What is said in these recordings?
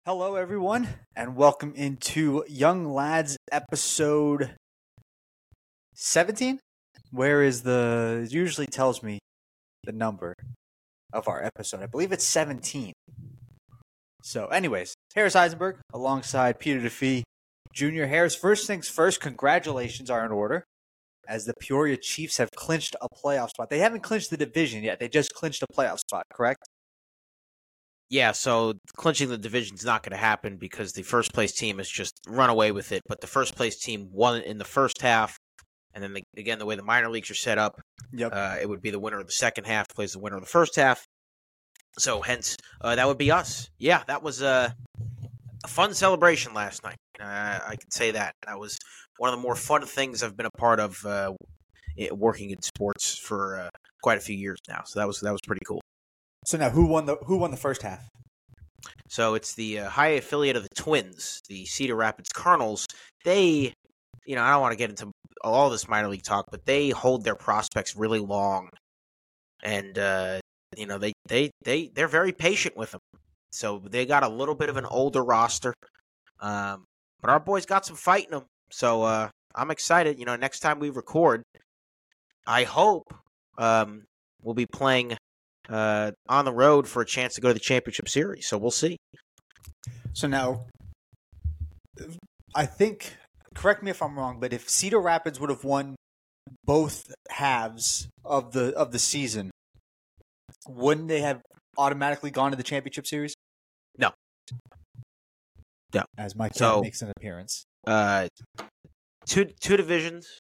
Hello, everyone, and welcome into Young Lads episode 17. Where is it usually tells me the number of our episode. I believe it's 17. So, anyways, Harris Eisenberg alongside Peter DeFee Jr. Harris, first things first, congratulations are in order as the Peoria Chiefs have clinched a playoff spot. They haven't clinched the division yet. They just clinched a playoff spot, correct? Yeah, so clinching the division's not going to happen because the first place team has just run away with it. But the first place team won in the first half, and then again, the way the minor leagues are set up, it would be the winner of the second half plays the winner of the first half. So hence, that would be us. Yeah, that was a fun celebration last night. I can say that. That was one of the more fun things I've been a part of working in sports for quite a few years now. So that was pretty cool. So now, who won the first half? So it's the high affiliate of the Twins, the Cedar Rapids Kernels. They, I don't want to get into all this minor league talk, but they hold their prospects really long, and they're very patient with them. So they got a little bit of an older roster, but our boys got some fight in them. So I'm excited. Next time we record, I hope we'll be playing on the road for a chance to go to the championship series. So we'll see. So now, I think, correct me if I'm wrong, but if Cedar Rapids would have won both halves of the season, wouldn't they have automatically gone to the championship series? No. As Mike Kelly makes an appearance. Two divisions.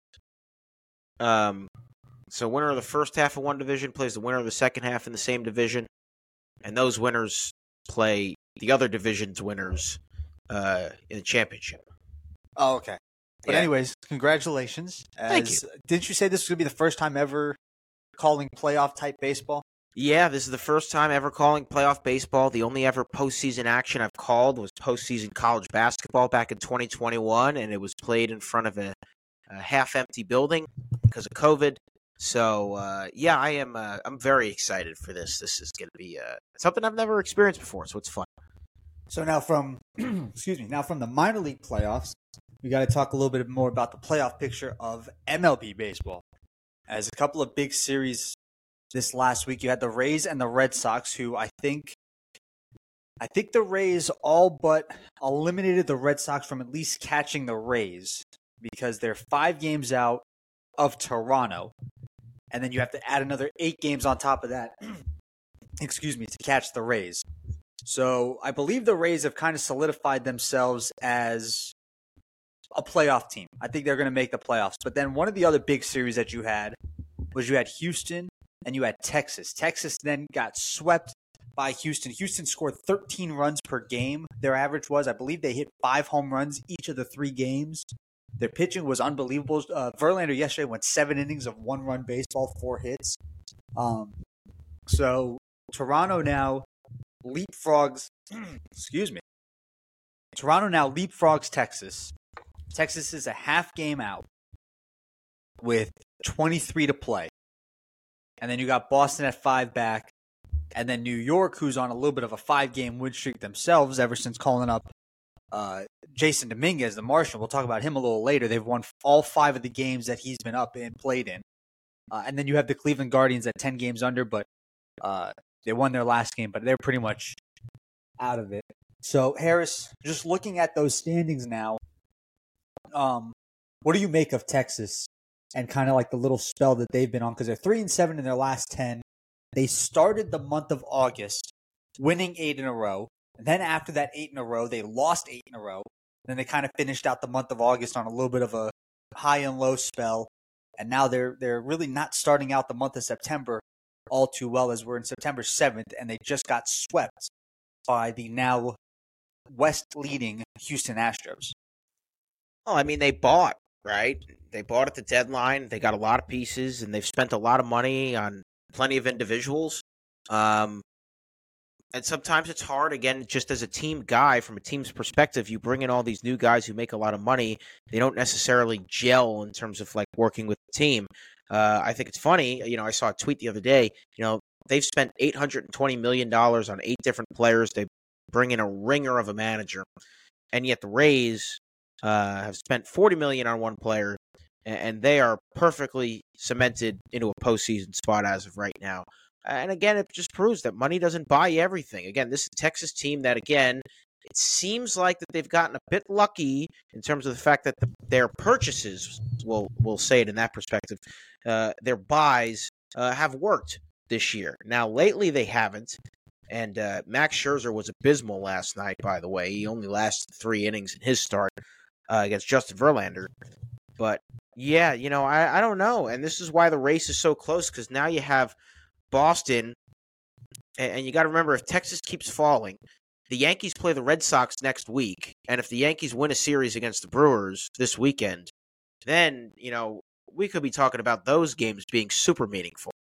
So winner of the first half of one division plays the winner of the second half in the same division, and those winners play the other division's winners in the championship. Oh, okay. But anyways, congratulations. Thank you. Didn't you say this was going to be the first time ever calling playoff-type baseball? Yeah, this is the first time ever calling playoff baseball. The only ever postseason action I've called was postseason college basketball back in 2021, and it was played in front of a half-empty building because of COVID. So, I am. I'm very excited for this. This is going to be something I've never experienced before, so it's fun. So now from the minor league playoffs, we got to talk a little bit more about the playoff picture of MLB baseball. As a couple of big series this last week, you had the Rays and the Red Sox, who I think the Rays all but eliminated the Red Sox from at least catching the Rays because they're 5 games out of Toronto. And then you have to add another 8 games on top of that, to catch the Rays. So I believe the Rays have kind of solidified themselves as a playoff team. I think they're going to make the playoffs. But then one of the other big series that you had was you had Houston and you had Texas. Texas then got swept by Houston. Houston scored 13 runs per game. Their average was, I believe they hit 5 home runs each of the 3 games. Their pitching was unbelievable. Verlander yesterday went 7 innings of 1-run baseball, 4 hits. So Toronto now leapfrogs. Toronto now leapfrogs Texas. Texas is a half game out with 23 to play. And then you got Boston at 5 back. And then New York, who's on a little bit of a 5-game win streak themselves ever since calling up Jason Dominguez, the Martian. We'll talk about him a little later. They've won all 5 of the games that he's been up and played in. And then you have the Cleveland Guardians at 10 games under, but they won their last game, but they're pretty much out of it. So, Harris, just looking at those standings now, what do you make of Texas and kind of like the little spell that they've been on? Because they're 3-7 in their last 10. They started the month of August winning 8 in a row. And then after that 8 in a row, they lost 8 in a row. Then they kind of finished out the month of August on a little bit of a high and low spell. And now they're really not starting out the month of September all too well, as we're in September 7th, and they just got swept by the now West-leading Houston Astros. Oh, I mean, they bought, right? They bought at the deadline. They got a lot of pieces, and they've spent a lot of money on plenty of individuals. And sometimes it's hard, again, just as a team guy, from a team's perspective, you bring in all these new guys who make a lot of money. They don't necessarily gel in terms of like working with the team. I think it's funny. I saw a tweet the other day. They've spent $820 million on 8 different players. They bring in a ringer of a manager, and yet the Rays have spent $40 million on one player, and they are perfectly cemented into a postseason spot as of right now. And again, it just proves that money doesn't buy you everything. Again, this is a Texas team that, again, it seems like that they've gotten a bit lucky in terms of the fact that their purchases, we'll say it in that perspective, their buys have worked this year. Now, lately they haven't, and Max Scherzer was abysmal last night, by the way. He only lasted 3 innings in his start against Justin Verlander. But, yeah, I don't know, and this is why the race is so close, because now you have Boston, and you got to remember, if Texas keeps falling, the Yankees play the Red Sox next week, and if the Yankees win a series against the Brewers this weekend, then, we could be talking about those games being super meaningful.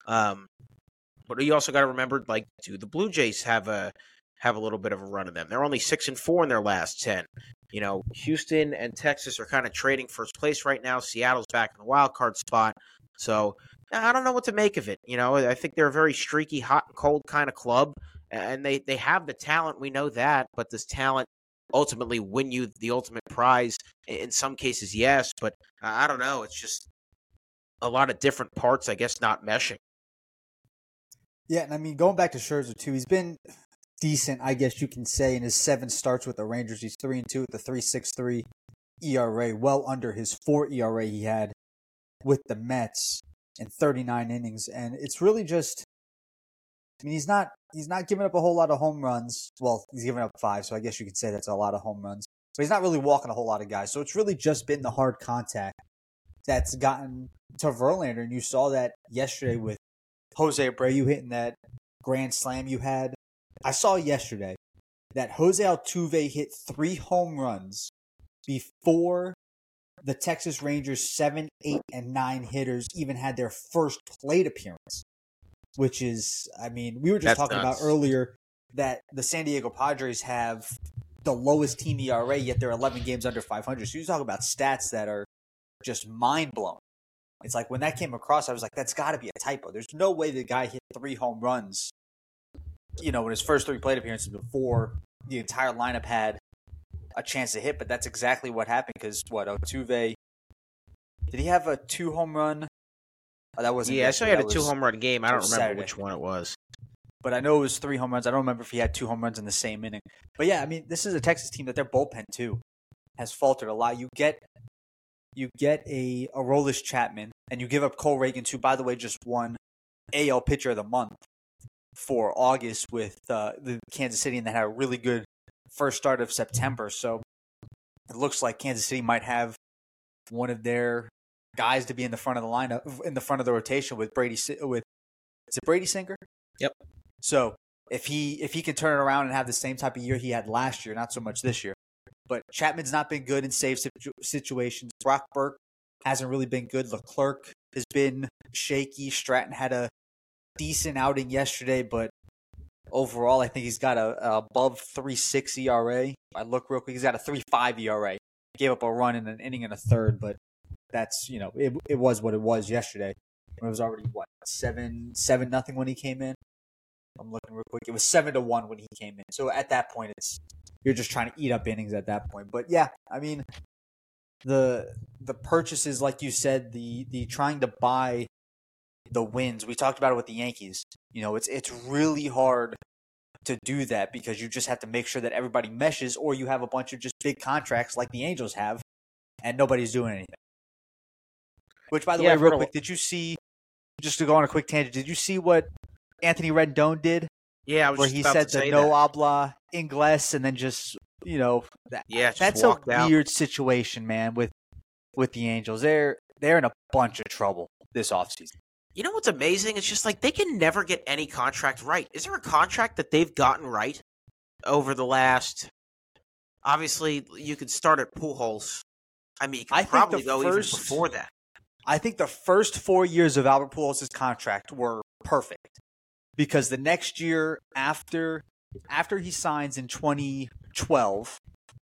But you also got to remember, do the Blue Jays have a little bit of a run of them? They're only 6-4 in their last 10. Houston and Texas are kind of trading first place right now. Seattle's back in the wild card spot. So I don't know what to make of it. I think they're a very streaky, hot and cold kind of club, and they have the talent. We know that, but does talent ultimately win you the ultimate prize? In some cases, yes, but I don't know. It's just a lot of different parts, I guess, not meshing. Yeah, and I mean, going back to Scherzer too, he's been decent, I guess you can say, in his 7 starts with the Rangers. He's 3-2 with the 3.63 ERA, well under his 4 ERA he had with the Mets in 39 innings. And it's really just, I mean, he's not giving up a whole lot of home runs. Well, he's giving up 5, so I guess you could say that's a lot of home runs. But he's not really walking a whole lot of guys. So it's really just been the hard contact that's gotten to Verlander. And you saw that yesterday with Jose Abreu hitting that grand slam you had. I saw yesterday that Jose Altuve hit 3 home runs before the Texas Rangers 7, 8, and 9 hitters even had their first plate appearance. Which is, I mean, we were just talking about earlier that the San Diego Padres have the lowest team ERA, yet they're 11 games under 500. So you talk about stats that are just mind-blowing. It's like when that came across, I was like, that's got to be a typo. There's no way the guy hit 3 home runs, in his first 3 plate appearances before the entire lineup had a chance to hit. But that's exactly what happened because, Altuve, did he have a 2 home run? Oh, that wasn't. Yeah, I saw he had a 2 home run game. I don't remember Saturday. Which one it was. But I know it was 3 home runs. I don't remember if he had 2 home runs in the same inning. But yeah, I mean, this is a Texas team that their bullpen too has faltered a lot. You get a Aroldis Chapman, and you give up Cole Reagans, who, by the way, just won AL Pitcher of the Month for August with the Kansas City, and that had a really good first start of September. So it looks like Kansas City might have one of their guys to be in the front of the lineup, in the front of the rotation with Brady. Is it Brady Singer? Yep. So if he can turn it around and have the same type of year he had last year, not so much this year. But Chapman's not been good in save situations. Brock Burke hasn't really been good. Leclerc has been shaky. Stratton had a decent outing yesterday, but overall, I think he's got a above 3.6 ERA. I look real quick. He's got a 3.5 ERA. Gave up a run in an inning and a third, but that's, it was what it was yesterday. It was already, 7-0 when he came in? I'm looking real quick. It was 7-1 when he came in. So at that point, you're just trying to eat up innings at that point. But yeah, I mean, the purchases, like you said, the trying to buy the wins. We talked about it with the Yankees. It's really hard to do that because you just have to make sure that everybody meshes, or you have a bunch of just big contracts like the Angels have, and nobody's doing anything. Which, by the way, real quick, did you see? Just to go on a quick tangent, did you see what Anthony Rendon did? Yeah, I was where he said the no habla inglés, and then just that's a weird situation, man. With the Angels, they're in a bunch of trouble this offseason. You know what's amazing? It's just like they can never get any contract right. Is there a contract that they've gotten right over the last? Obviously, you could start at Pujols. I mean, you could probably go even before that. I think the first 4 years of Albert Pujols' contract were perfect because the next year after he signs in 2012,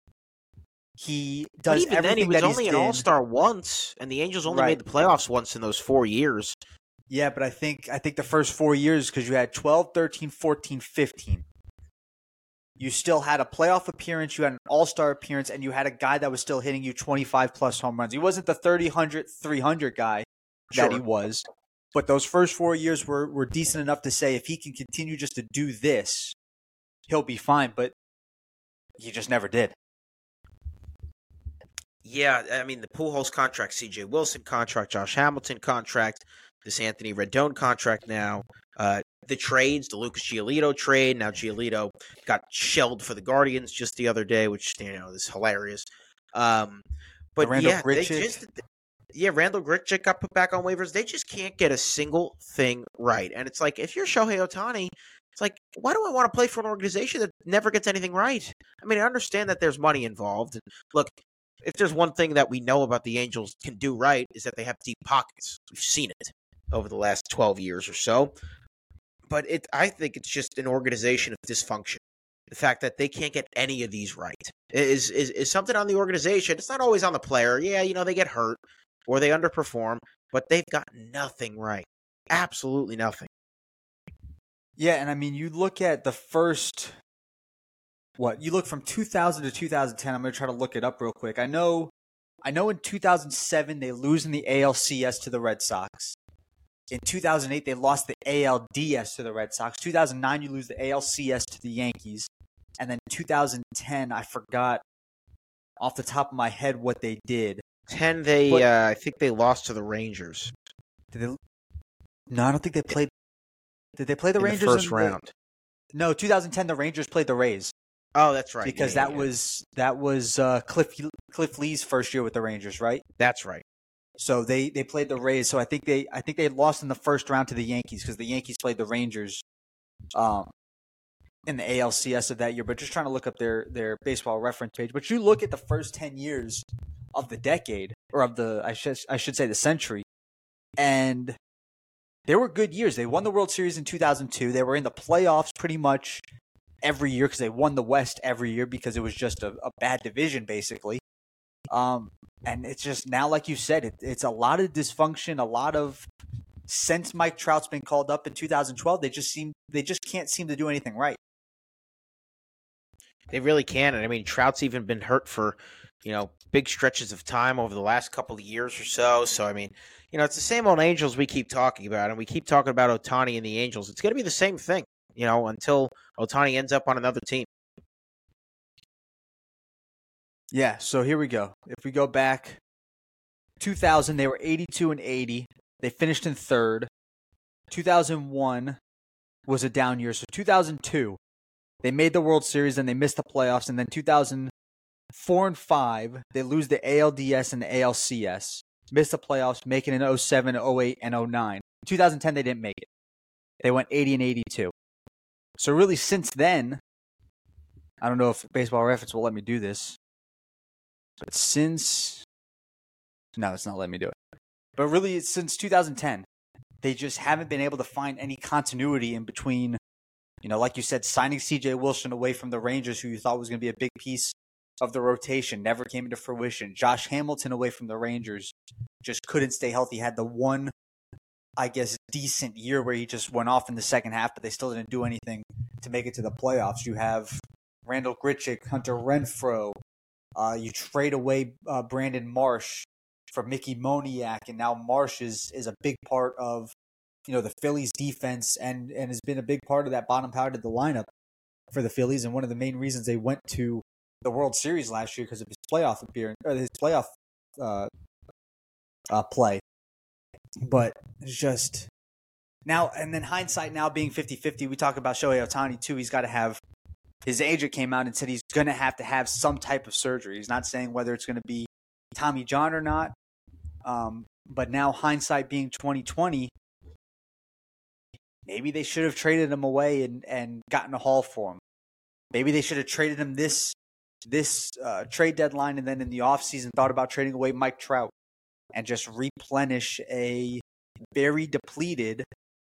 he does everything then he was that only an All-Star once, and the Angels only made the playoffs once in those 4 years. Yeah, but I think the first 4 years, because you had 12, 13, 14, 15. you still had a playoff appearance, you had an all-star appearance, and you had a guy that was still hitting you 25-plus home runs. He wasn't the 30, 100, 300 guy that he was, but those first 4 years were decent enough to say if he can continue just to do this, he'll be fine, but he just never did. Yeah, I mean, the Pujols contract, C.J. Wilson contract, Josh Hamilton contract, this Anthony Rendon contract now, the trades, the Lucas Giolito trade. Now Giolito got shelled for the Guardians just the other day, which, is hilarious. But Randall Grichuk. Randall Grichuk got put back on waivers. They just can't get a single thing right. And it's like, if you're Shohei Ohtani, it's like, why do I want to play for an organization that never gets anything right? I mean, I understand that there's money involved. And look, if there's one thing that we know about the Angels can do right, is that they have deep pockets. We've seen it over the last 12 years or so. But I think it's just an organization of dysfunction. The fact that they can't get any of these right is something on the organization. It's not always on the player. Yeah, they get hurt or they underperform, but they've got nothing right. Absolutely nothing. Yeah, and I mean, you look at the first, you look from 2000 to 2010. I'm going to try to look it up real quick. I know in 2007 they lose in the ALCS to the Red Sox. In 2008 they lost the ALDS to the Red Sox. 2009 you lose the ALCS to the Yankees. And then 2010, I forgot off the top of my head what they did. 10, I think they lost to the Rangers. No, I don't think they played. Did they play the Rangers in the first round? No, 2010 the Rangers played the Rays. Oh, that's right. Because that was Cliff Lee's first year with the Rangers, right? That's right. So they played the Rays. So I think they lost in the first round to the Yankees because the Yankees played the Rangers in the ALCS of that year. But just trying to look up their baseball reference page. But you look at the first 10 years of the decade, or of the I should say the century, and they were good years. They won the World Series in 2002. They were in the playoffs pretty much every year because they won the West every year because it was just a bad division basically. And it's just now, like you said, it's a lot of dysfunction, a lot of, since Mike Trout's been called up in 2012, they just can't seem to do anything right. They really can. And I mean, Trout's even been hurt for, big stretches of time over the last couple of years or so. So, I mean, it's the same old Angels we keep talking about, and we keep talking about Ohtani and the Angels. It's going to be the same thing, until Ohtani ends up on another team. Yeah, so here we go. If we go back 2000, they were 82 and 80. They finished in third. 2001 was a down year. So 2002, they made the World Series and they missed the playoffs. And then 2004 and 5, they lose the ALDS and the ALCS. Missed the playoffs, making it in 07, 08, and 09. In 2010, they didn't make it. They went 80 and 82. So really, since then, I don't know if Baseball Reference will let me do this. But no, it's not letting me do it. But really, since 2010, they just haven't been able to find any continuity in between, like you said, signing C.J. Wilson away from the Rangers, who you thought was going to be a big piece of the rotation, never came into fruition. Josh Hamilton away from the Rangers just couldn't stay healthy. Had the one, I guess, decent year where he just went off in the second half, but they still didn't do anything to make it to the playoffs. You have Randall Grichuk, Hunter Renfroe. You trade away Brandon Marsh for Mickey Moniak, and now Marsh is a big part of the Phillies' defense and has been a big part of that bottom part of the lineup for the Phillies, and one of the main reasons they went to the World Series last year because of his playoff appearance or his playoff play. But it's just now, and then hindsight now being 50-50, we talk about Shohei Ohtani too. He's got to have. His agent came out and said he's going to have some type of surgery. He's not saying whether it's going to be Tommy John or not. But now hindsight being 2020, maybe they should have traded him away and gotten a haul for him. Maybe they should have traded him this trade deadline and then in the offseason thought about trading away Mike Trout and just replenish a very depleted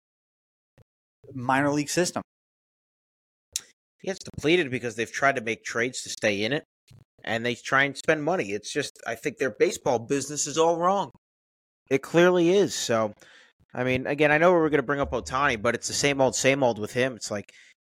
minor league system. It's depleted because they've tried to make trades to stay in it, and they try and spend money. It's just, I think their baseball business is all wrong. It clearly is. So, I mean, again, I know we're going to bring up Ohtani, but it's the same old with him. It's like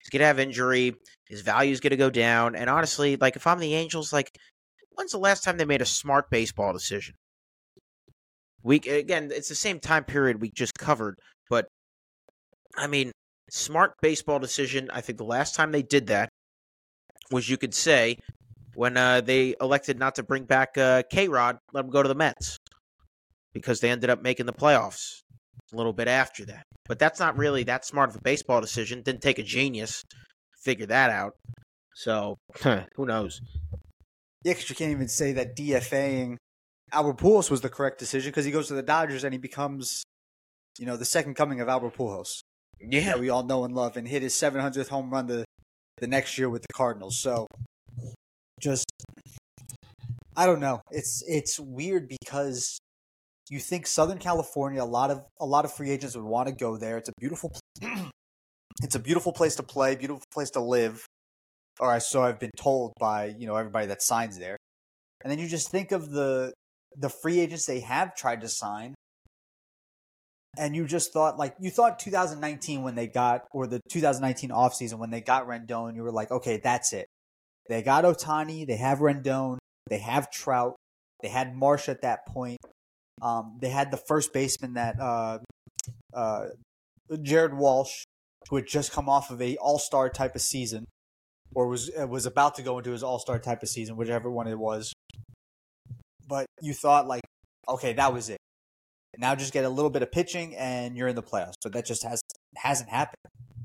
He's going to have injury. His value is going to go down. And honestly, like, if I'm the Angels, like, when's the last time they made a smart baseball decision? Again, it's the same time period we just covered, but I mean, smart baseball decision. I think the last time they did that was, you could say, when they elected not to bring back K-Rod, let him go to the Mets, because they ended up making the playoffs a little bit after that. But that's not really that smart of a baseball decision. Didn't take a genius to figure that out. So, who knows? Yeah, because you can't even say that DFAing Albert Pujols was the correct decision, because he goes to the Dodgers and he becomes, the second coming of Albert Pujols. Yeah. That we all know and love, and hit his 700th home run the next year with the Cardinals. So, just, I don't know. It's weird, because you think Southern California, a lot of free agents would want to go there. It's a beautiful place to play, beautiful place to live. Or so I've been told by everybody that signs there. And then you just think of the free agents they have tried to sign, and you just thought, 2019 when they got, or the 2019 offseason when they got Rendon, you were like, okay, that's it. They got Ohtani, they have Rendon, they have Trout, they had Marsh at that point. They had the first baseman that Jared Walsh, who had just come off of a all-star type of season, or was about to go into his all-star type of season, whichever one it was. But you thought, okay, that was it. Now just get a little bit of pitching and you're in the playoffs. But that just hasn't happened.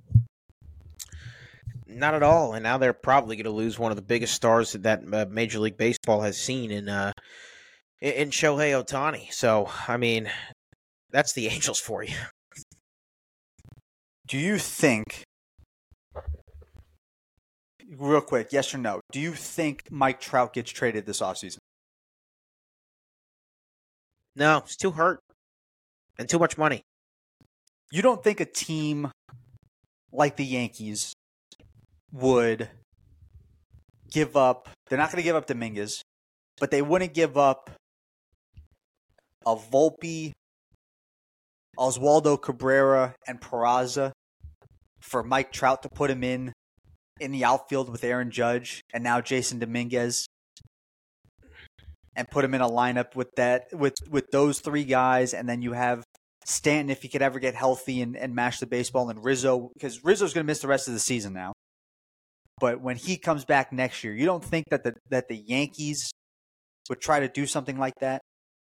Not at all. And now they're probably going to lose one of the biggest stars that Major League Baseball has seen in Shohei Ohtani. So, I mean, that's the Angels for you. Do you think, real quick, yes or no, do you think Mike Trout gets traded this offseason? No, he's too hurt and too much money. You don't think a team like the Yankees would give up, they're not going to give up Dominguez, but they wouldn't give up a Volpe, Oswaldo Cabrera, and Peraza for Mike Trout to put him in the outfield with Aaron Judge and now Jason Dominguez, and put him in a lineup with those three guys, and then you have Stanton if he could ever get healthy and mash the baseball, and Rizzo, because Rizzo's going to miss the rest of the season now. But when he comes back next year, you don't think that the Yankees would try to do something like that?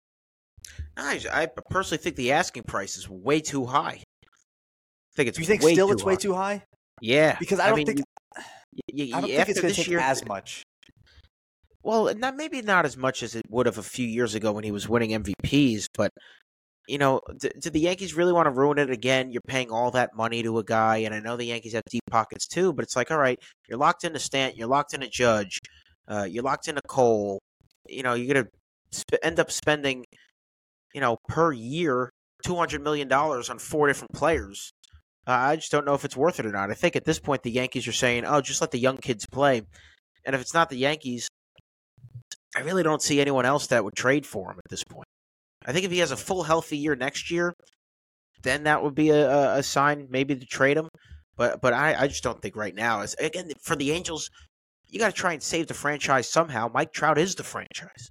I personally think the asking price is way too high. I think it's you think way still too it's high. way too high? Yeah, because I don't think it's going to take as much. Well, maybe not as much as it would have a few years ago when he was winning MVPs, but do the Yankees really want to ruin it again? You're paying all that money to a guy, and I know the Yankees have deep pockets too, but it's like, all right, you're locked into Stanton, you're locked into Judge, you're locked into Cole. You're going to end up spending, per year, $200 million on 4 different players. I just don't know if it's worth it or not. I think at this point the Yankees are saying, oh, just let the young kids play. And if it's not the Yankees, I really don't see anyone else that would trade for him at this point. I think if he has a full healthy year next year, then that would be a sign maybe to trade him. But I just don't think right now. Again, for the Angels, you got to try and save the franchise somehow. Mike Trout is the franchise.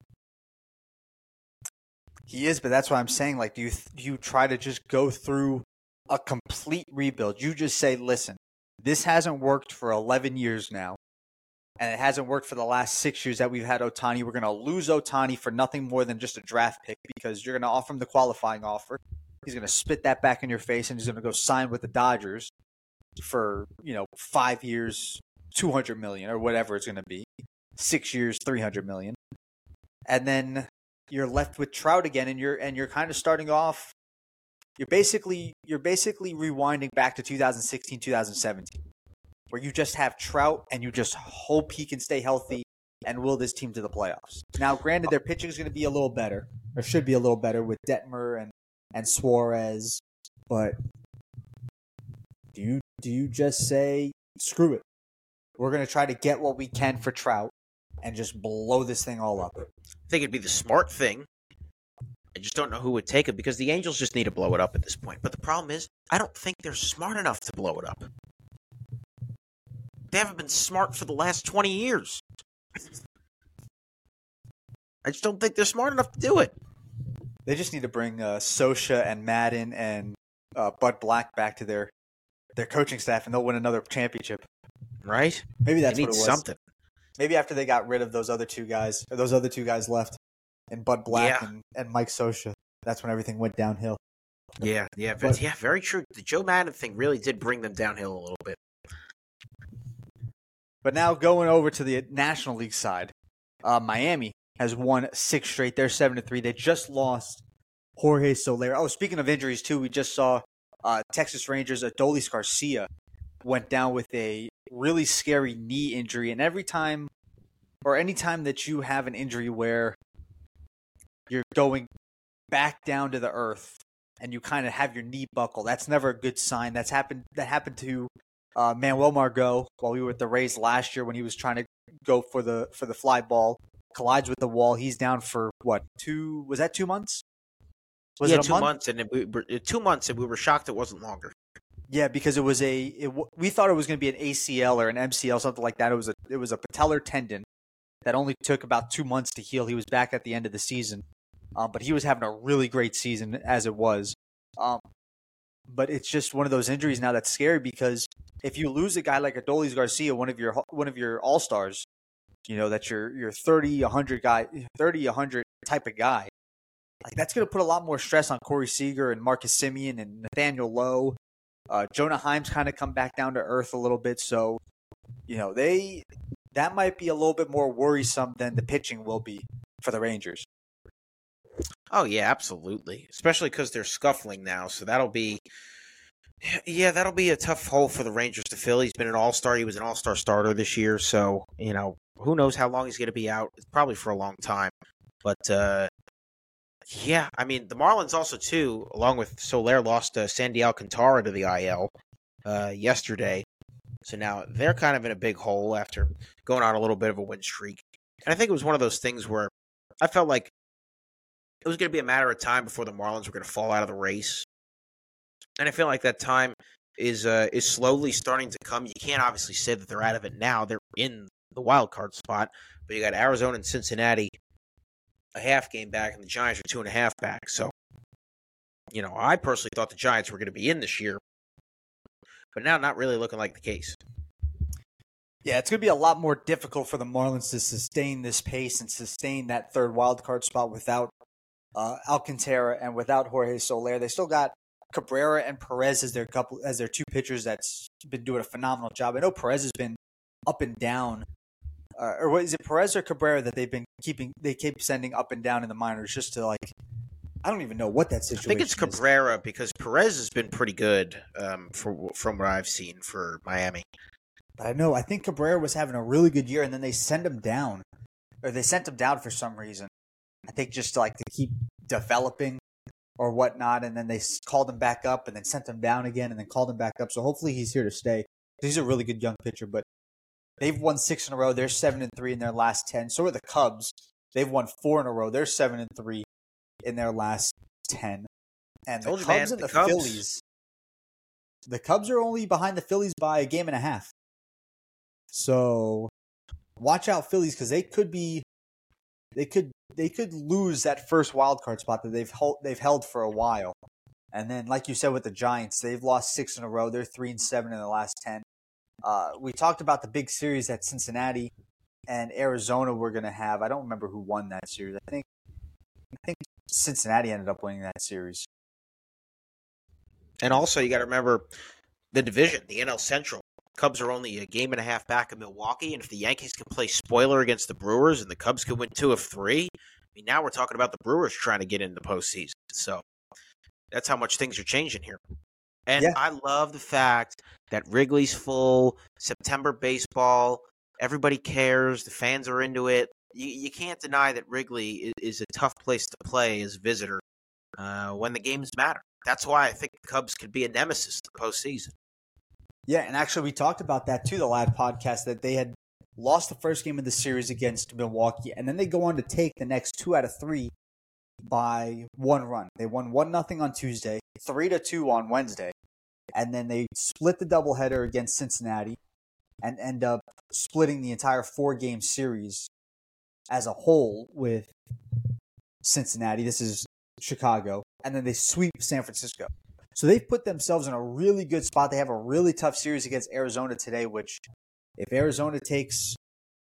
He is, but that's what I'm saying. Do you try to just go through a complete rebuild? You just say, listen, this hasn't worked for 11 years now, and it hasn't worked for the last 6 years that we've had Ohtani. We're going to lose Ohtani for nothing more than just a draft pick, because you're going to offer him the qualifying offer. He's going to spit that back in your face, and he's going to go sign with the Dodgers for 5 years, $200 million or whatever it's going to be, 6 years, $300 million, and then you're left with Trout again, and you're kind of starting off. You're basically rewinding back to 2016, 2017, where you just have Trout and you just hope he can stay healthy and will this team to the playoffs. Now, granted, their pitching is going to be a little better, or should be a little better, with Detmer and Suarez, but do you just say, screw it, we're going to try to get what we can for Trout and just blow this thing all up? I think it'd be the smart thing. I just don't know who would take it, because the Angels just need to blow it up at this point. But the problem is, I don't think they're smart enough to blow it up. They haven't been smart for the last 20 years. I just don't think they're smart enough to do it. They just need to bring Sosha and Madden and Bud Black back to their coaching staff, and they'll win another championship. Right? Maybe that's they what need it was. Something. Maybe after they got rid of those other two guys left, and Bud Black and Mike Sosha, that's when everything went downhill. Yeah, very true. The Joe Madden thing really did bring them downhill a little bit. But now going over to the National League side, Miami has won 6 straight. They're 7-3. They just lost Jorge Soler. Oh, speaking of injuries too, we just saw Texas Rangers Adolis Garcia went down with a really scary knee injury. And anytime that you have an injury where you're going back down to the earth and you kind of have your knee buckle, that's never a good sign. That happened to Manuel Margot while we were at the Rays last year when he was trying to go for the fly ball, collides with the wall. He's down for what? 2 months? Was it 2 months, and 2 months, and we were shocked it wasn't longer. Yeah, because we thought it was going to be an ACL or an MCL, something like that. It was a patellar tendon that only took about 2 months to heal. He was back at the end of the season, but he was having a really great season as it was. But it's just one of those injuries now that's scary because if you lose a guy like Adolis Garcia, one of your all-stars, that's your 30-100 guy, 30-100 type of guy, like that's going to put a lot more stress on Corey Seager and Marcus Semien and Nathaniel Lowe. Jonah Heim's kind of come back down to earth a little bit, so that might be a little bit more worrisome than the pitching will be for the Rangers. Oh yeah, absolutely. Especially because they're scuffling now, so that'll be a tough hole for the Rangers to fill. He's been an all-star. He was an all-star starter this year, so who knows how long he's going to be out? It's probably for a long time. But yeah, I mean the Marlins also too, along with Soler, lost Sandy Alcantara to the IL yesterday, so now they're kind of in a big hole after going on a little bit of a win streak. And I think it was one of those things where I felt like it was going to be a matter of time before the Marlins were going to fall out of the race. And I feel like that time is slowly starting to come. You can't obviously say that they're out of it now. They're in the wild card spot, but you got Arizona and Cincinnati a half game back, and the Giants are 2.5 back. So, I personally thought the Giants were going to be in this year, but now not really looking like the case. Yeah, it's going to be a lot more difficult for the Marlins to sustain this pace and sustain that third wild card spot without Alcantara and without Jorge Soler. They still got Cabrera and Perez as their two pitchers that's been doing a phenomenal job. I know Perez has been up and down, or what is it, Perez or Cabrera that they keep sending up and down in the minors just to I don't even know what that situation is. I think it's Cabrera because Perez has been pretty good from what I've seen for Miami. But I think Cabrera was having a really good year, and then they sent him down, for some reason. I think just to keep developing or whatnot, and then they called him back up and then sent him down again and then called him back up. So hopefully he's here to stay. He's a really good young pitcher, but they've won 6 in a row. They're 7-3 in their last 10. So are the Cubs. They've won 4 in a row. They're 7-3 in their last 10. And the Cubs and the Phillies. The Cubs are only behind the Phillies by a game and a half. So watch out, Phillies, because they could lose that first wild card spot that they've held for a while. And then, like you said with the Giants, they've lost 6 in a row. They're 3-7 in the last 10. We talked about the big series that Cincinnati and Arizona were going to have. I don't remember who won that series. I think Cincinnati ended up winning that series. And also, you got to remember the division, the NL Central. Cubs are only a game and a half back of Milwaukee, and if the Yankees can play spoiler against the Brewers and the Cubs can win 2 of 3, now we're talking about the Brewers trying to get into the postseason. So that's how much things are changing here. And yeah. I love the fact that Wrigley's full, September baseball, everybody cares, the fans are into it. You can't deny that Wrigley is a tough place to play as a visitor when the games matter. That's why I think the Cubs could be a nemesis in the postseason. Yeah, and actually we talked about that too, the live podcast, that they had lost the first game of the series against Milwaukee, and then they go on to take the next 2 out of 3 by 1 run. They won 1-0 on Tuesday, 3-2 on Wednesday, and then they split the doubleheader against Cincinnati. and end up splitting the entire 4-game series as a whole with Cincinnati. This is Chicago. And then they sweep San Francisco. So they've put themselves in a really good spot. They have a really tough series against Arizona today, which if Arizona takes,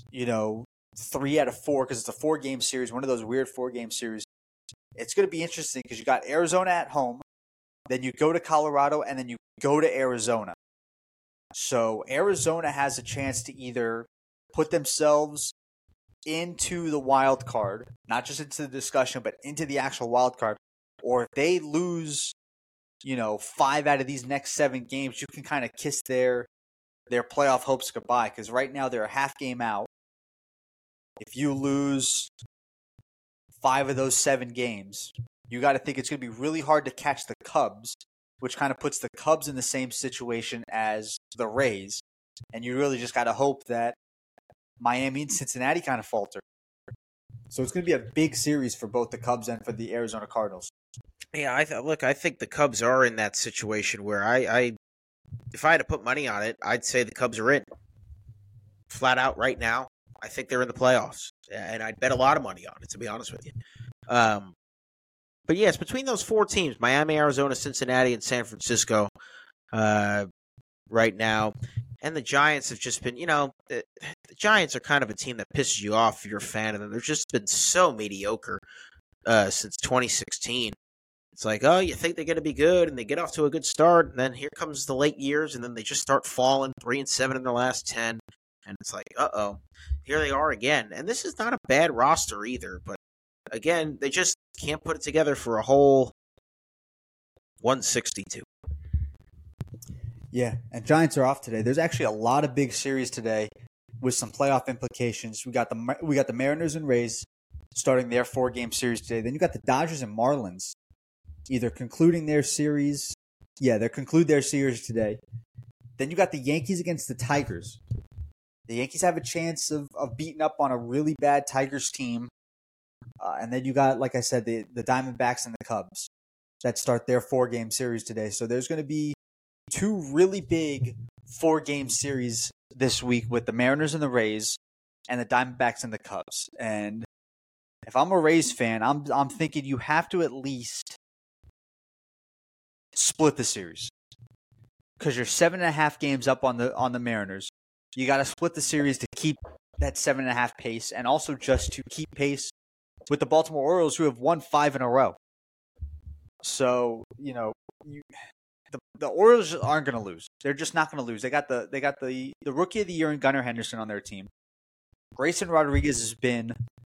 3 out of 4, because it's a 4-game series, one of those weird 4-game series, it's going to be interesting because you got Arizona at home, then you go to Colorado, and then you go to Arizona. So Arizona has a chance to either put themselves into the wild card, not just into the discussion, but into the actual wild card, or if they lose, 5 out of these next 7 games, you can kind of kiss their playoff hopes goodbye, because right now they're a half game out. If you lose 5 of those 7 games, you got to think it's going to be really hard to catch the Cubs, which kind of puts the Cubs in the same situation as the Rays. And you really just got to hope that Miami and Cincinnati kind of falter. So it's going to be a big series for both the Cubs and for the Arizona Cardinals. Yeah, I think the Cubs are in that situation where if I had to put money on it, I'd say the Cubs are in. Flat out right now, I think they're in the playoffs. And I'd bet a lot of money on it, to be honest with you. But yes, between those 4 teams, Miami, Arizona, Cincinnati, and San Francisco, right now. And the Giants have just been, the Giants are kind of a team that pisses you off if you're a fan of them. They've just been so mediocre since 2016. It's like, oh, you think they're going to be good, and they get off to a good start, and then here comes the late years, and then they just start falling, 3-7 in their last 10. And it's like, uh-oh, here they are again. And this is not a bad roster either, but again, they just can't put it together for a whole 162. Yeah, and Giants are off today. There's actually a lot of big series today with some playoff implications. We got the Mariners and Rays starting their 4-game series today. Then you got the Dodgers and Marlins either concluding their series. Yeah, they conclude their series today. Then you got the Yankees against the Tigers. The Yankees have a chance of beating up on a really bad Tigers team. And then you got, like I said, the Diamondbacks and the Cubs that start their 4-game series today. So there's going to be 2 really big 4-game series this week with the Mariners and the Rays and the Diamondbacks and the Cubs. And if I'm a Rays fan, I'm thinking you have to at least split the series, because you're 7.5 games up on the Mariners. You got to split the series to keep that 7.5 pace, and also just to keep pace with the Baltimore Orioles, who have won 5 in a row. So the Orioles aren't going to lose. They're just not going to lose. They got the rookie of the year in Gunnar Henderson on their team. Grayson Rodriguez has been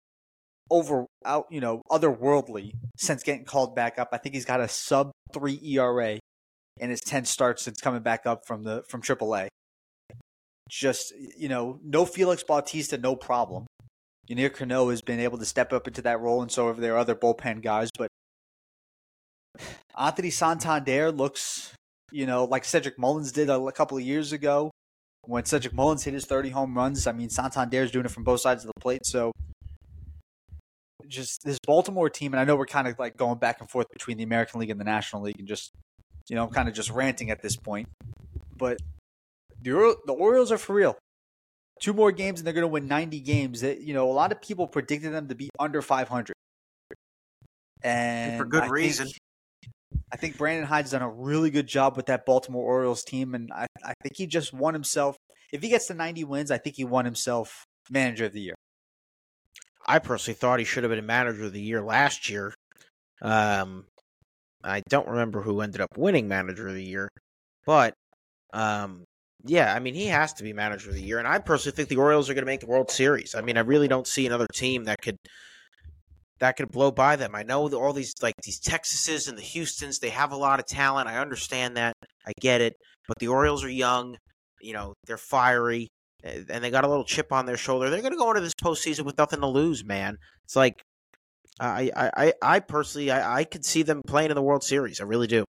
otherworldly since getting called back up. I think he's got a sub-3 ERA in his 10 starts since coming back up from AAA. Just, no Felix Bautista, no problem. Yunier Cano has been able to step up into that role, and so have their other bullpen guys. But Anthony Santander looks, like Cedric Mullins did a couple of years ago. When Cedric Mullins hit his 30 home runs, I mean, Santander's doing it from both sides of the plate. So just this Baltimore team, and I know we're kind of like going back and forth between the American League and the National League, and just, I'm kind of just ranting at this point. But the Orioles are for real. 2 more games and they're going to win 90 games. A lot of people predicted them to be under 500. And for good reason. I think Brandon Hyde's done a really good job with that Baltimore Orioles team, and I think he just won himself. If he gets to 90 wins, I think he won himself Manager of the Year. I personally thought he should have been Manager of the Year last year. I don't remember who ended up winning Manager of the Year, but yeah, I mean, he has to be Manager of the Year, and I personally think the Orioles are going to make the World Series. I mean, I really don't see another team that could blow by them. I know all these Texases and the Houstons, they have a lot of talent. I understand that. I get it. But the Orioles are young. They're fiery, and they got a little chip on their shoulder. They're going to go into this postseason with nothing to lose, man. It's like, I personally, I could see them playing in the World Series. I really do.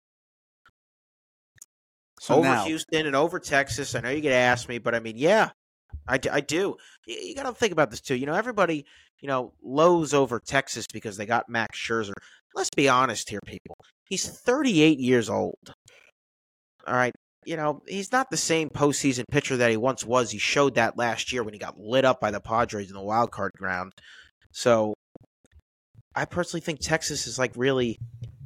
So over Houston and over Texas. I know you get to ask me, but I mean, yeah, I do. You got to think about this too. Everybody, lows over Texas because they got Max Scherzer. Let's be honest here, people. He's 38 years old. All right. he's not the same postseason pitcher that he once was. He showed that last year when he got lit up by the Padres in the wild card round. So I personally think Texas is like really,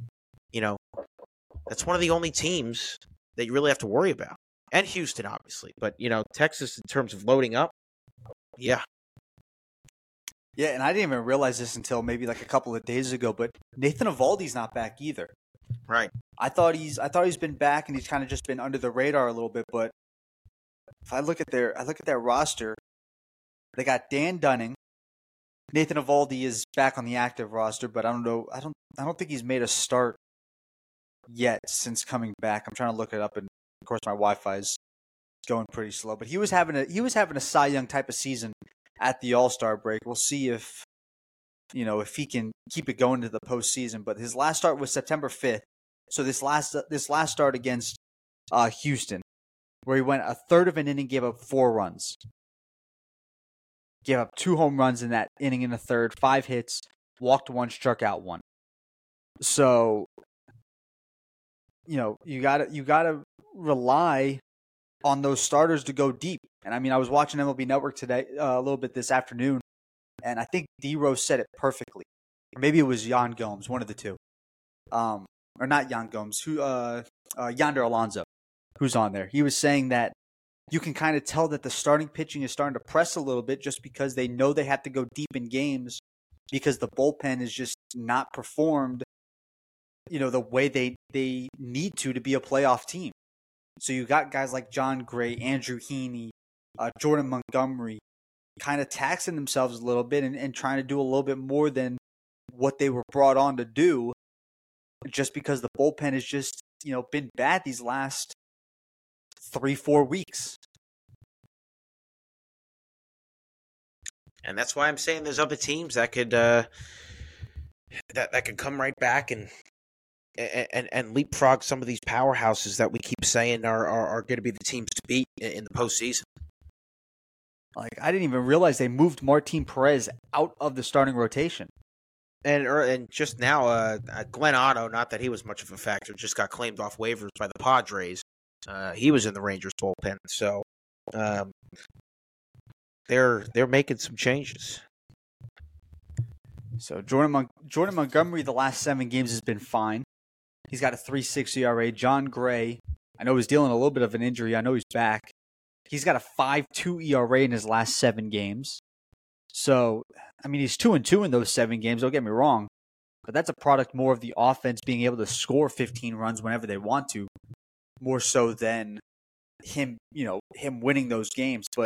that's one of the only teams that you really have to worry about. And Houston, obviously. But, Texas in terms of loading up, yeah. Yeah, and I didn't even realize this until maybe like a couple of days ago, but Nathan Eovaldi's not back either. Right. I thought he's been back and he's kind of just been under the radar a little bit, but if I look at their roster, they got Dan Dunning. Nathan Eovaldi is back on the active roster, but I don't know. I don't think he's made a start yet since coming back. I'm trying to look it up, and of course my Wi-Fi is going pretty slow. But he was having a Cy Young type of season at the All-Star break. We'll see if he can keep it going to the postseason. But his last start was September 5th. So this last start against Houston, where he went a third of an inning, gave up 4 runs. Gave up 2 home runs in that inning in a third, 5 hits, walked 1, struck out 1. So, you gotta rely on those starters to go deep. And I mean, I was watching MLB Network today, a little bit this afternoon, and I think D-Rose said it perfectly. Or maybe it was Yan Gomes, one of the two. Or not Yan Gomes, Yonder Alonso, who's on there. He was saying that you can kind of tell that the starting pitching is starting to press a little bit just because they know they have to go deep in games because the bullpen is just not performed, the way they need to be a playoff team. So you got guys like John Gray, Andrew Heaney, Jordan Montgomery kind of taxing themselves a little bit and trying to do a little bit more than what they were brought on to do just because the bullpen has just, been bad these last 3-4 weeks. And that's why I'm saying there's other teams that could that could come right back and leapfrog some of these powerhouses that we keep saying are going to be the teams to beat in the postseason. Like, I didn't even realize they moved Martin Perez out of the starting rotation. And just now, Glenn Otto, not that he was much of a factor, just got claimed off waivers by the Padres. He was in the Rangers bullpen, so they're making some changes. So Jordan Montgomery, the last 7 games has been fine. He's got a 3.6 ERA. John Gray, I know he's dealing a little bit of an injury. I know he's back. He's got a 5.2 ERA in his last 7 games. So, I mean, he's 2-2 in those 7 games. Don't get me wrong, but that's a product more of the offense being able to score 15 runs whenever they want to, more so than him winning those games. But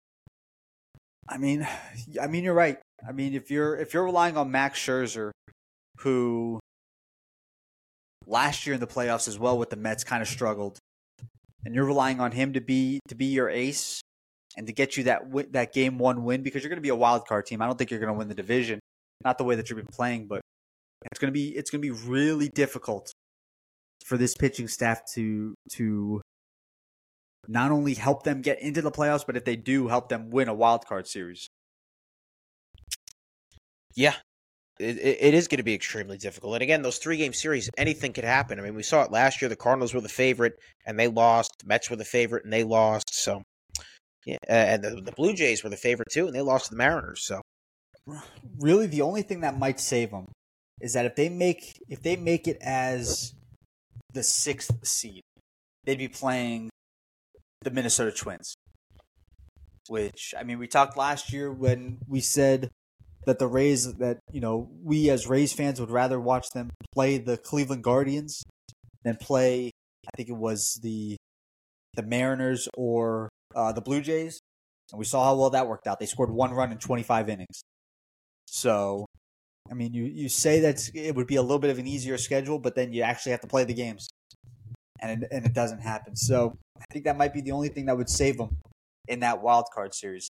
I mean, you're right. I mean, if you're relying on Max Scherzer, who last year in the playoffs as well with the Mets kind of struggled, and you're relying on him to be your ace and to get you that game 1 win, because you're going to be a wild card team. I don't think you're going to win the division, not the way that you've been playing, but it's going to be really difficult for this pitching staff to not only help them get into the playoffs, but if they do, help them win a wild card series. Yeah, it is going to be extremely difficult. And again, those 3-game series, anything could happen. I mean, we saw it last year. The Cardinals were the favorite, and they lost. The Mets were the favorite, and they lost. So, yeah, and the Blue Jays were the favorite too, and they lost to the Mariners. So, really, the only thing that might save them is that if they make it as the 6th seed, they'd be playing the Minnesota Twins. Which, I mean, we talked last year when we said that the Rays, that, we as Rays fans would rather watch them play the Cleveland Guardians than play, I think it was the Mariners or the Blue Jays. And we saw how well that worked out. They scored 1 run in 25 innings. So, I mean, you say that it would be a little bit of an easier schedule, but then you actually have to play the games. And it doesn't happen. So, I think that might be the only thing that would save them in that wild card series.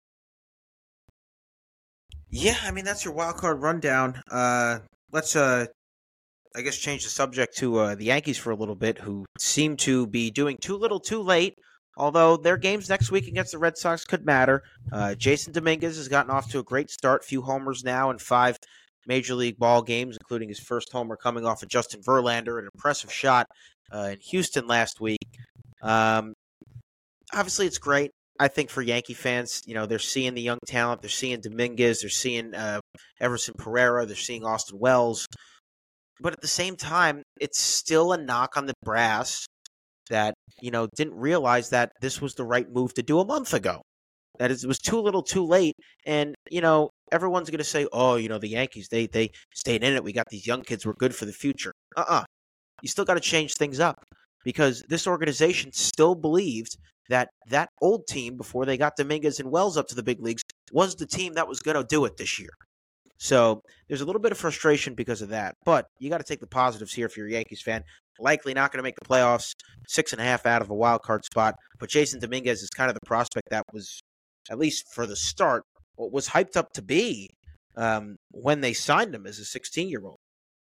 Yeah, I mean, that's your wild card rundown. Let's, I guess, change the subject to the Yankees for a little bit, who seem to be doing too little too late, although their games next week against the Red Sox could matter. Jason Dominguez has gotten off to a great start, few homers now in 5 Major League ball games, including his first homer coming off of Justin Verlander, an impressive shot in Houston last week. Obviously, it's great. I think for Yankee fans, they're seeing the young talent. They're seeing Dominguez. They're seeing Everson Pereira. They're seeing Austin Wells. But at the same time, it's still a knock on the brass that, didn't realize that this was the right move to do a month ago. That it was too little too late. And, everyone's going to say, oh, the Yankees, they stayed in it. We got these young kids. We're good for the future. You still got to change things up because this organization still believed that old team before they got Dominguez and Wells up to the big leagues was the team that was going to do it this year. So there's a little bit of frustration because of that. But you got to take the positives here if you're a Yankees fan. Likely not going to make the playoffs, 6.5 out of a wild card spot. But Jason Dominguez is kind of the prospect that was, at least for the start, what was hyped up to be when they signed him as a 16-year-old.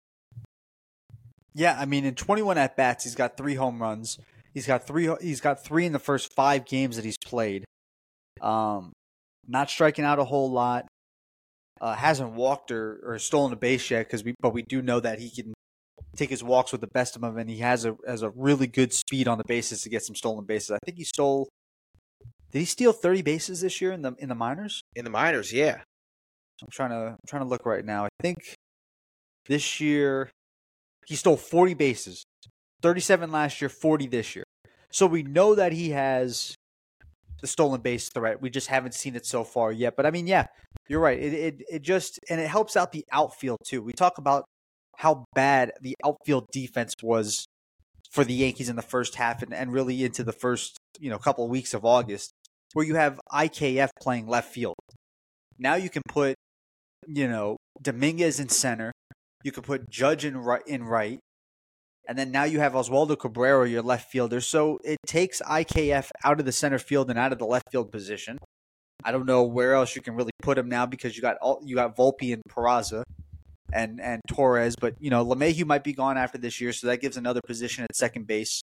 Yeah, I mean, in 21 at-bats, he's got 3 home runs. He's got three in the first 5 games that he's played. Not striking out a whole lot. Hasn't walked or stolen a base yet, but we do know that he can take his walks with the best of them, and he has a really good speed on the bases to get some stolen bases. I think he stole. Did he steal 30 bases this year in the minors? In the minors, yeah. I'm trying to look right now. I think this year he stole 40 bases. 37 last year, 40 this year. So we know that he has the stolen base threat. We just haven't seen it so far yet. But I mean, yeah, you're right. It just, and it helps out the outfield too. We talk about how bad the outfield defense was for the Yankees in the first half and really into the first, couple of weeks of August, where you have IKF playing left field. Now you can put, Dominguez in center. You can put Judge in right. And then now you have Oswaldo Cabrera, your left fielder. So it takes IKF out of the center field and out of the left field position. I don't know where else you can really put him now because you got Volpe and Peraza and Torres. But, LeMahieu might be gone after this year, so that gives another position at second base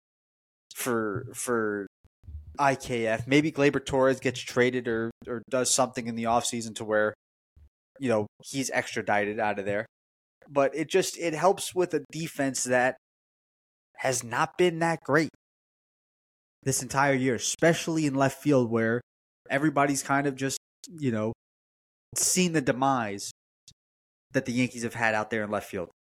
for IKF. Maybe Gleyber Torres gets traded or does something in the offseason to where, he's extradited out of there. But it helps with a defense that has not been that great this entire year, especially in left field where everybody's kind of just, seen the demise that the Yankees have had out there in left field.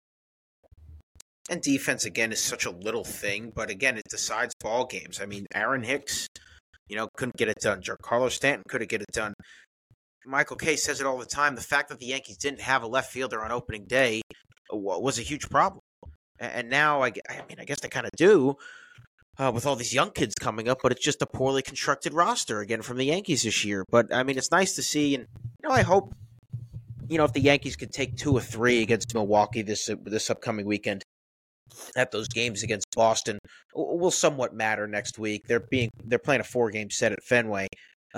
And defense, again, is such a little thing, but again, it decides ball games. I mean, Aaron Hicks, couldn't get it done. Giancarlo Stanton couldn't get it done. Michael Kay says it all the time. The fact that the Yankees didn't have a left fielder on opening day was a huge problem. And now, I guess they kind of do with all these young kids coming up, but it's just a poorly constructed roster, again, from the Yankees this year. But, I mean, it's nice to see, and, I hope, if the Yankees could take 2 or 3 against Milwaukee this upcoming weekend, that those games against Boston will somewhat matter next week. They're playing a 4-game set at Fenway.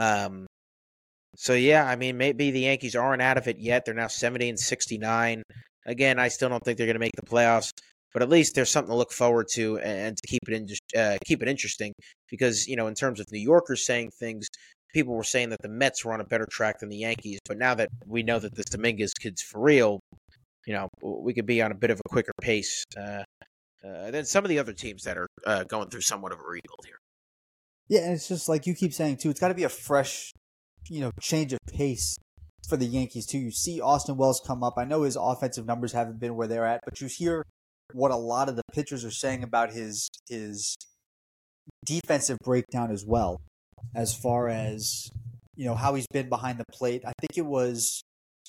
So, yeah, I mean, maybe the Yankees aren't out of it yet. They're now 70-69. Again, I still don't think they're going to make the playoffs, but at least there's something to look forward to and to keep it interesting because, in terms of New Yorkers saying things, people were saying that the Mets were on a better track than the Yankees. But now that we know that this Dominguez kid's for real, we could be on a bit of a quicker pace than some of the other teams that are going through somewhat of a rebuild here. Yeah, and it's just like you keep saying, too, it's got to be a fresh, change of pace for the Yankees, too. You see Austin Wells come up. I know his offensive numbers haven't been where they're at, but you hear what a lot of the pitchers are saying about his defensive breakdown as well, as far as, how he's been behind the plate. I think it was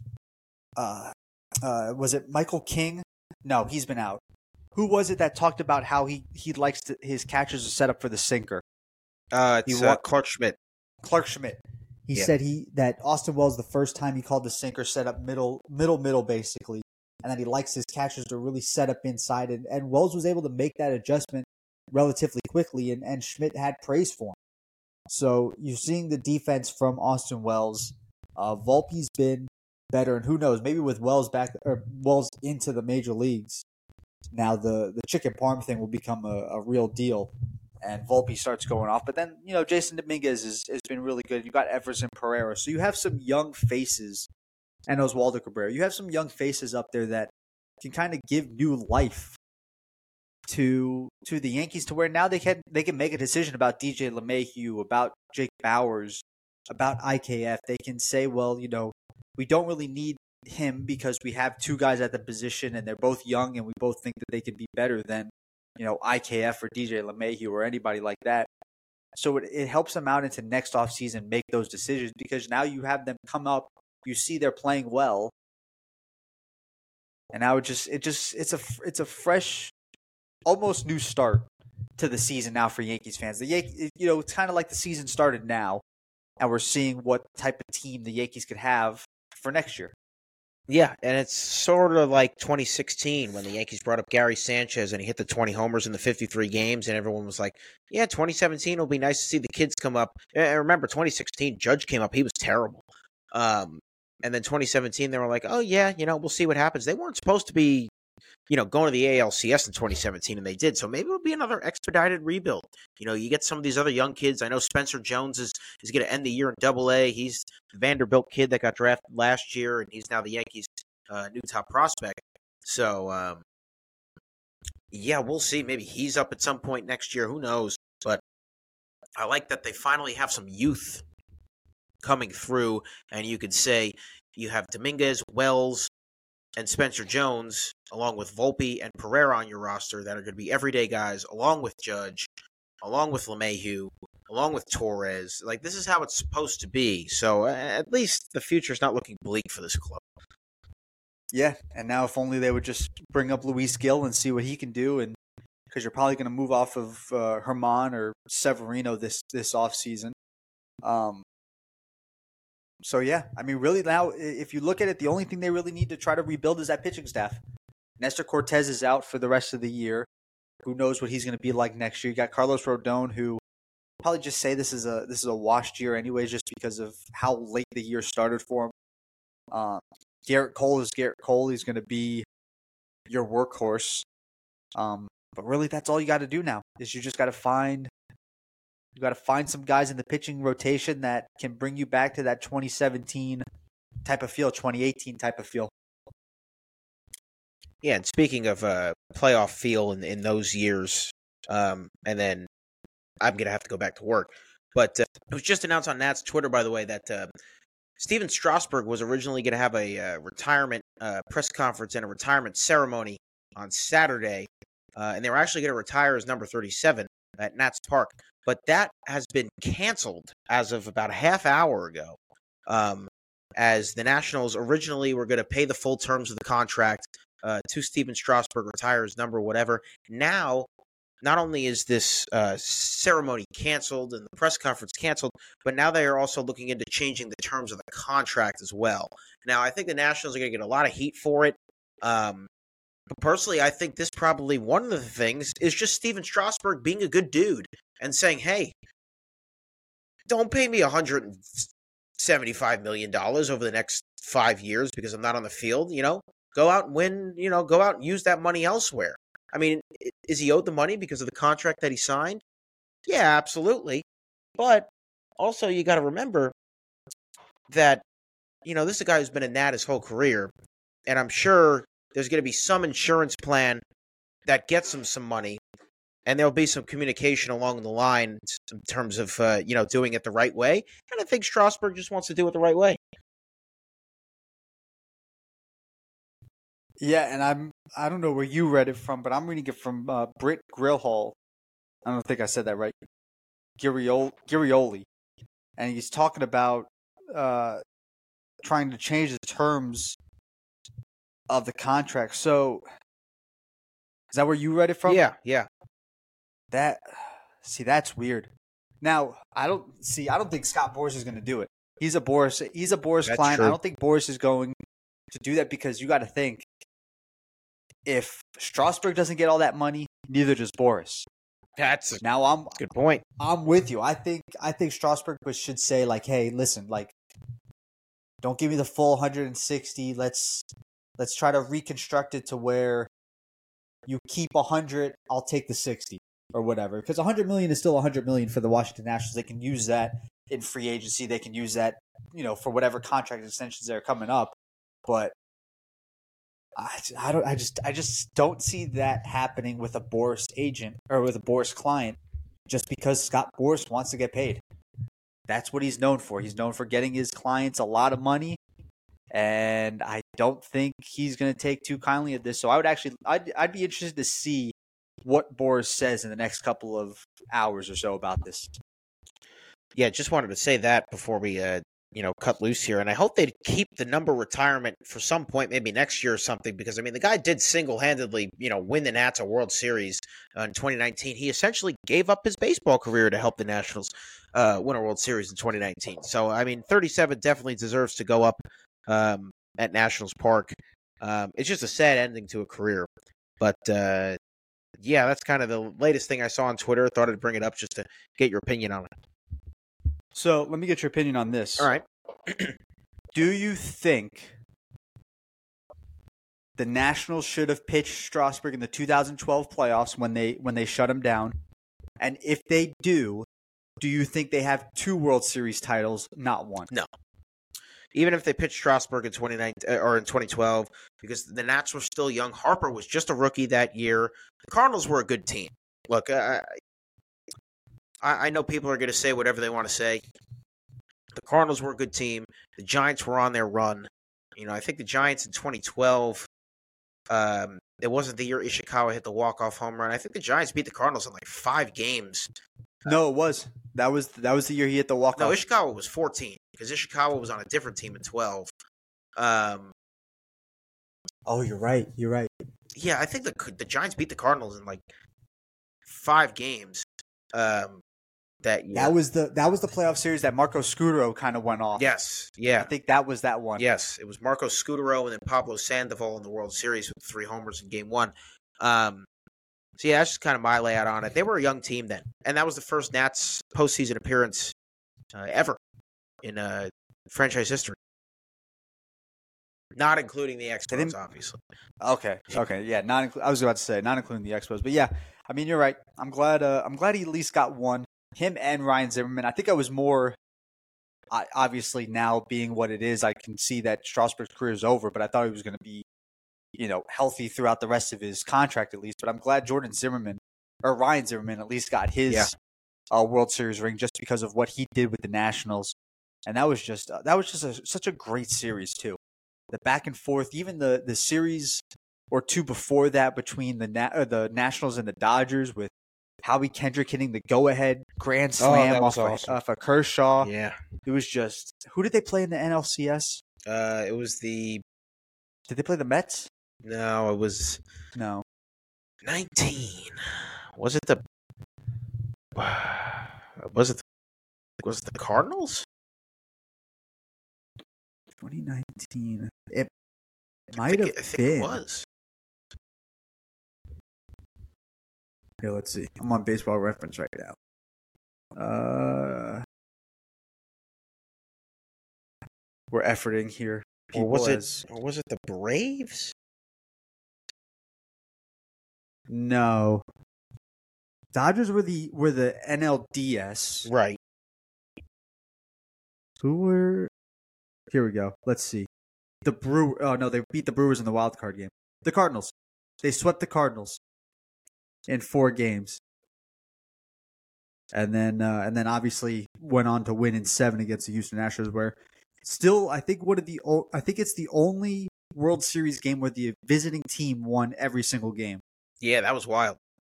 it Michael King? No, he's been out. Who was it that talked about how he likes his catchers to set up for the sinker? It's Clark Schmidt. Clark Schmidt. He said that Austin Wells, the first time he called the sinker, set up middle basically, and that he likes his catchers to really set up inside. And Wells was able to make that adjustment relatively quickly, and Schmidt had praise for him. So you're seeing the defense from Austin Wells. Volpe's been better, and who knows, maybe with Wells back or Wells into the major leagues, now the chicken parm thing will become a real deal. And Volpe starts going off. But then, Jason Dominguez has been really good. You got Everson Pereira. So you have some young faces, and Oswaldo Cabrera. You have some young faces up there that can kind of give new life to the Yankees to where now they can make a decision about DJ LeMahieu, about Jake Bauers, about IKF. They can say, well, we don't really need him because we have two guys at the position and they're both young and we both think that they could be better than, IKF or DJ LeMahieu or anybody like that. So it helps them out into next offseason make those decisions because now you have them come up, you see they're playing well, and now it's a fresh, almost new start to the season now for Yankees fans. The Yankees, it's kind of like the season started now, and we're seeing what type of team the Yankees could have for next year. Yeah, and it's sort of like 2016 when the Yankees brought up Gary Sanchez and he hit the 20 homers in the 53 games, and everyone was like, yeah, 2017 will be nice to see the kids come up. And remember, 2016, Judge came up. He was terrible. And then 2017, they were like, oh, yeah, we'll see what happens. They weren't supposed to be, going to the ALCS in 2017, and they did. So maybe it'll be another expedited rebuild. You get some of these other young kids. I know Spencer Jones is going to end the year in Double-A. He's the Vanderbilt kid that got drafted last year, and he's now the Yankees' new top prospect. So, yeah, we'll see. Maybe he's up at some point next year. Who knows? But I like that they finally have some youth coming through, and you could say you have Dominguez, Wells, and Spencer Jones, along with Volpe and Pereira on your roster that are going to be everyday guys, along with Judge, along with LeMahieu, along with Torres. Like, this is how it's supposed to be. So at least the future's not looking bleak for this club. Yeah, and now if only they would just bring up Luis Gil and see what he can do, and because you're probably going to move off of Herman or Severino this offseason. So, yeah, I mean, really now, if you look at it, the only thing they really need to try to rebuild is that pitching staff. Nestor Cortez is out for the rest of the year. Who knows what he's going to be like next year? You got Carlos Rodon, who probably just say this is a washed year anyways, just because of how late the year started for him. Garrett Cole is Garrett Cole. He's going to be your workhorse. But really, that's all you got to do now is you just got to find some guys in the pitching rotation that can bring you back to that 2017 type of feel, 2018 type of feel. Yeah, and speaking of playoff feel in those years, and then I'm going to have to go back to work. But it was just announced on Nat's Twitter, by the way, that Steven Strasburg was originally going to have a retirement press conference and a retirement ceremony on Saturday, and they were actually going to retire as number 37 at Nats Park. But that has been canceled as of about a half hour ago, as the Nationals originally were going to pay the full terms of the contract to Steven Strasburg, retire his number, whatever. Now, not only is this ceremony canceled and the press conference canceled, but now they are also looking into changing the terms of the contract as well. Now, I think the Nationals are going to get a lot of heat for it. But personally, I think this probably one of the things is just Steven Strasburg being a good dude and saying, hey, don't pay me $175 million over the next 5 years because I'm not on the field. Go out and win, go out and use that money elsewhere. I mean, is he owed the money because of the contract that he signed? Yeah, absolutely. But also you got to remember that, this is a guy who's been a Nat his whole career, and I'm sure there's going to be some insurance plan that gets him some money, and there'll be some communication along the line in terms of, doing it the right way. And I think Strasburg just wants to do it the right way. Yeah, and I don't know where you read it from, but I'm reading it from Britt Grillhall. I don't think I said that right. Girioli. And he's talking about trying to change the terms of the contract. So, is that where you read it from? Yeah. That's weird. Now, I don't think Scott Boras is going to do it. He's a Boras client. True. I don't think Boras is going to do that because you got to think, if Strasburg doesn't get all that money, neither does Boras. That's a good point. I'm with you. I think Strasburg should say, like, hey, listen, like, don't give me the full 160. Let's try to reconstruct it to where you keep 100, I'll take the 60 or whatever. Because 100 million is still 100 million for the Washington Nationals. They can use that in free agency. They can use that, for whatever contract extensions that are coming up. But I just don't see that happening with a Boris agent or with a Boris client just because Scott Boris wants to get paid. That's what he's known for. He's known for getting his clients a lot of money, and I don't think he's going to take too kindly at this. So I'd be interested to see what Boris says in the next couple of hours or so about this. Yeah, just wanted to say that before we cut loose here, and I hope they keep the number retirement for some point, maybe next year or something, because I mean the guy did single-handedly, win the Nats a World Series in 2019. He essentially gave up his baseball career to help the Nationals win a World Series in 2019. So I mean, 37 definitely deserves to go up at Nationals Park. It's just a sad ending to a career, but yeah, that's kind of the latest thing I saw on Twitter. Thought I'd bring it up just to get your opinion on it. So let me get your opinion on this. All right. Do you think the Nationals should have pitched Strasburg in the 2012 playoffs when they shut him down? And if they do you think they have 2 World Series titles, not one? No. Even if they pitched Strasburg in 2019 or in 2012, because the Nats were still young. Harper was just a rookie that year. The Cardinals were a good team. Look, I know people are going to say whatever they want to say. The Cardinals were a good team. The Giants were on their run. I think the Giants in 2012, it wasn't the year Ishikawa hit the walk-off home run. I think the Giants beat the Cardinals in like 5 games. No, it was. That was the year he hit the walk-off. No, Ishikawa was 14 because Ishikawa was on a different team in 12. Oh, you're right. Yeah, I think the Giants beat the Cardinals in like 5 games. That year. That was the playoff series that Marco Scutaro kind of went off. Yes, yeah. I think that was that one. Yes, it was Marco Scutaro and then Pablo Sandoval in the World Series with 3 homers in Game 1. So yeah, that's just kind of my layout on it. They were a young team then, and that was the first Nats postseason appearance ever in franchise history, not including the Expos, obviously. Okay, yeah. I was about to say not including the Expos, but yeah. I mean, you're right. I'm glad he at least got one. Him and Ryan Zimmerman. I think I was more. Obviously, now being what it is, I can see that Strasburg's career is over. But I thought he was going to be, healthy throughout the rest of his contract at least. But I'm glad Ryan Zimmerman at least got his World Series ring just because of what he did with the Nationals, and that was just such a great series too. The back and forth, even the series or 2 before that between the Nationals and the Dodgers with Howie Kendrick hitting the go-ahead grand slam off of Kershaw. Yeah. It was just – who did they play in the NLCS? It was the – Did they play the Mets? No, it was – No. 19. Was it the Cardinals? 2019. It might have been. It was. Here, let's see. I'm on Baseball Reference right now. We're efforting here. Or was it the Braves? No. Dodgers were the NLDS. Right. Who were? Here we go. Let's see. The they beat the Brewers in the wild card game. The Cardinals. They swept the Cardinals in 4 games. And then obviously went on to win in 7 against the Houston Astros, where still I think it's the only World Series game where the visiting team won every single game. Yeah, that was wild.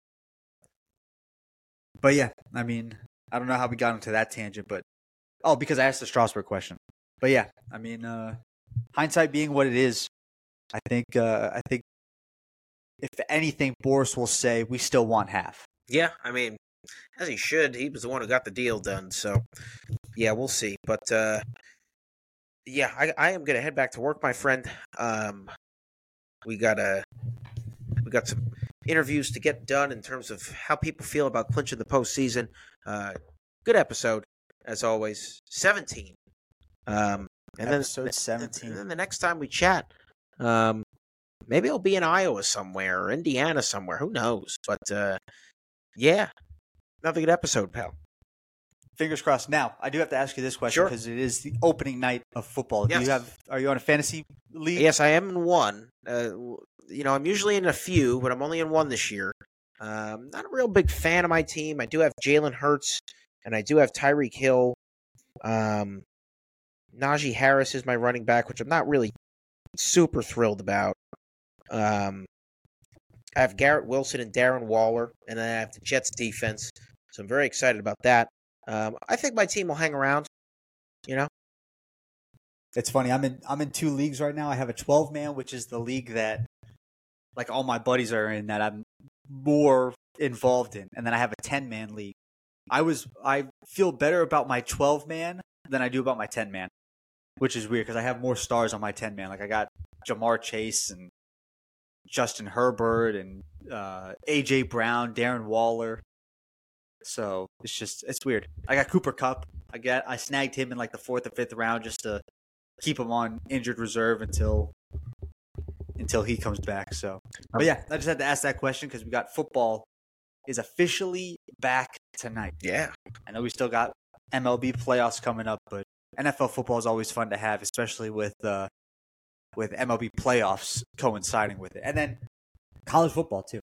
But yeah, I mean, I don't know how we got into that tangent, but because I asked the Strasburg question. But yeah, I mean, hindsight being what it is, I think if anything, Boris will say we still want half. Yeah, I mean, as he should. He was the one who got the deal done. So, yeah, we'll see. But, yeah, I am going to head back to work, my friend. We got some interviews to get done in terms of how people feel about clinching the postseason. Good episode, as always. 17. And episode 17. And then the next time we chat, maybe I'll be in Iowa somewhere or Indiana somewhere. Who knows? But, yeah, another good episode, pal. Fingers crossed. Now, I do have to ask you this question because it is the opening night of football. Yes. Are you on a fantasy league? Yes, I am in one. I'm usually in a few, but I'm only in one this year. Not a real big fan of my team. I do have Jalen Hurts, and I do have Tyreek Hill. Najee Harris is my running back, which I'm not really super thrilled about. I have Garrett Wilson and Darren Waller, and then I have the Jets defense. So I'm very excited about that. I think my team will hang around. It's funny. I'm in two leagues right now. I have a 12-man, which is the league that like all my buddies are in that I'm more involved in, and then I have a 10-man league. I feel better about my 12-man than I do about my 10-man, which is weird because I have more stars on my 10-man. Like I got Jamar Chase and Justin Herbert and AJ Brown, Darren Waller. So it's weird. I got Cooper Kupp. I snagged him in like the 4th or 5th round just to keep him on injured reserve until he comes back. So, but yeah, I just had to ask that question because we got football is officially back tonight. Yeah, I know we still got MLB playoffs coming up, but NFL football is always fun to have, especially with MLB playoffs coinciding with it, and then college football too.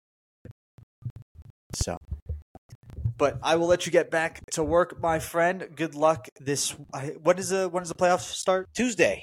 So, but I will let you get back to work, my friend. Good luck this. When does the playoffs start? Tuesday.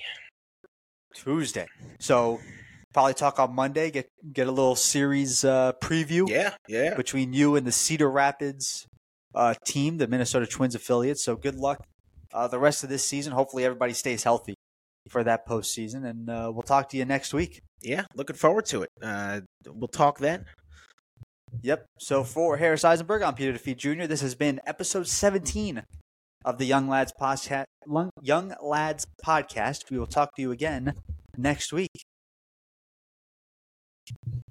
So probably talk on Monday. Get a little series preview. Yeah. Between you and the Cedar Rapids team, the Minnesota Twins affiliate. So good luck the rest of this season. Hopefully everybody stays healthy for that postseason, and we'll talk to you next week. Yeah, looking forward to it. We'll talk then. Yep. So for Harris Eisenberg, I'm Peter DeFeet Jr. This has been episode 17 of the Young Lads Podcast. We will talk to you again next week.